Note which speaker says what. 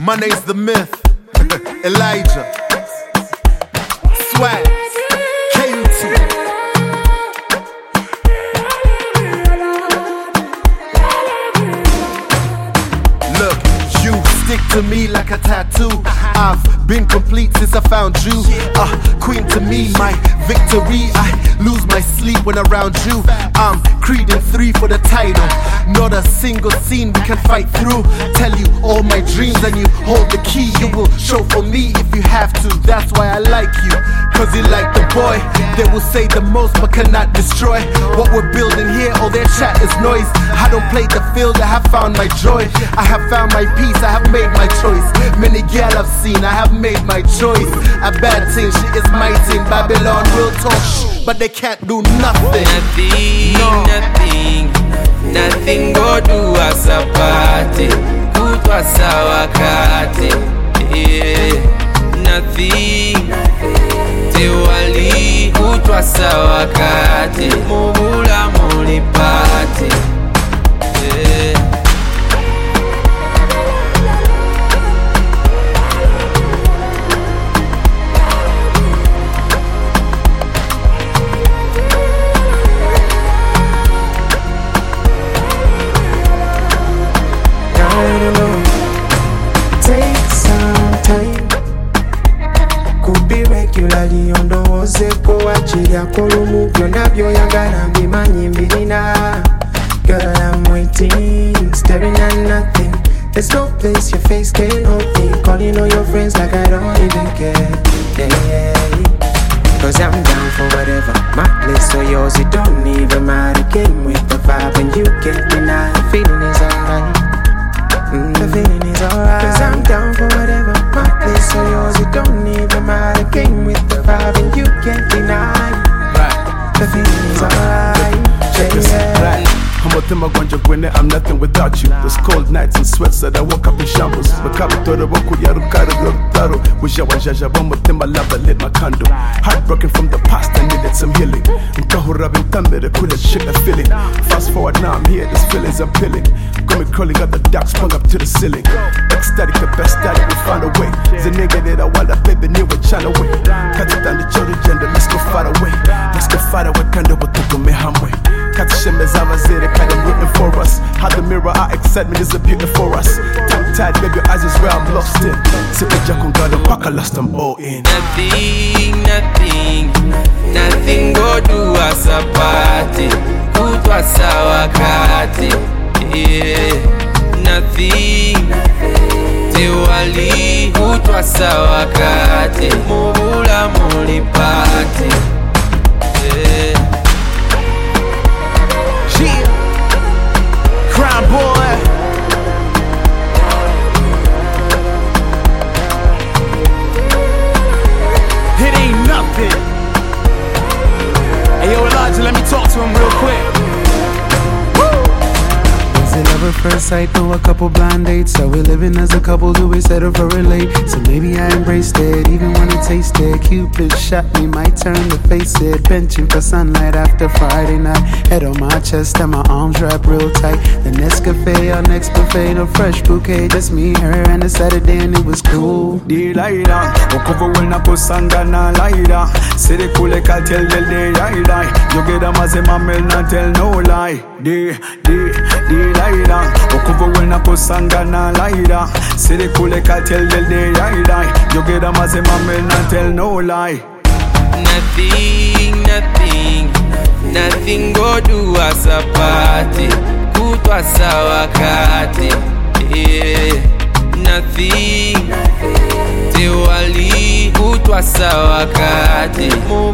Speaker 1: My name's The Myth, Elijah, Swag, KUT. Look, you stick to me like a tattoo. I've been complete since I found you. Queen to me, my victory. I lose my sleep when around you. I'm Creed in 3 for the title. Not a single scene we can fight through. Tell you all my dreams and you hold the key. You will show for me if you have to. That's why I like you, cause you like the boy. They will say the most but cannot destroy what we're building here. All their chat is noise. I don't play the field, I have found my joy. I have found my peace, I have made my choice. Many girl I've seen, I have made my choice. A bad thing, she is my thing. Babylon will talk but they can't do nothing.
Speaker 2: Nothing go do us a party. Kutwa sawa kati. Nothing Tewali kutwa sawa kati. Mubula muli party.
Speaker 3: Take some time. Could be regularly on the Ozeko Achiya Kolumu Byonna byoyagala mbimanyi mbirina. Girl, I'm waiting, staring at nothing. There's no place your face can hold me. Calling all your friends like I don't even care. Cause I'm down for whatever. My place or yours, it don't even matter. Game with the vibe and you can't deny. The feeling is alright. The feeling is alright. Cause I'm down for whatever. My place or yours, it don't even matter. Game with the vibe and you can't deny. The feeling is alright.
Speaker 4: Check this right. I'm nothing without you. Those cold nights and sweats that I woke up in shambles. Heartbroken from the past, I needed some healing. Fast forward now, I'm here, this feelings I'm peeling. Got me crawling, got the dark sprung up to the ceiling. Ecstatic, the best static, we found a way. The nigga that I want, that baby knew we're trying to wait. Cut it down the Jody gender, let's go far away. Let's go far away, kind of what to go me halfway. Cut the shimmies, I was there, kind of waiting for us. How the mirror, our excitement is appearing for us. Tongue tied, baby, your eyes is where I'm lost in. Sipping Jack on God, the pack, I lost them all in.
Speaker 2: Nothing go do us a party. Kutwa sawa kati. Nothing Tewali kutwa sawa kati. Mubula muli party.
Speaker 1: Crown boy. It ain't nothing. Hey yo, Elijah, let me talk to him real quick.
Speaker 5: Love at first sight, through a couple blind dates. So we're living as a couple, do we settle for relate? So maybe I embraced it, even when it tasted. Cupid shot me, my turn to face it. Benching for sunlight after Friday night. Head on my chest and my arms wrapped real tight. The Nescafe, our next buffet, no fresh bouquet. Just me, her, and a Saturday, and it was cool.
Speaker 6: Delilah, Okova will not put Sangana Laida. City Kule can tell the day I die. You get a mazema mel, not tell no lie. Delilah, Okova will not put Sangana Laida. City Kule can tell the day I die. You get a mazema mel, not tell no lie.
Speaker 2: Nothing go do us a party. Kutwa sawa kati. Nothing Tewali kutwa sawa kati.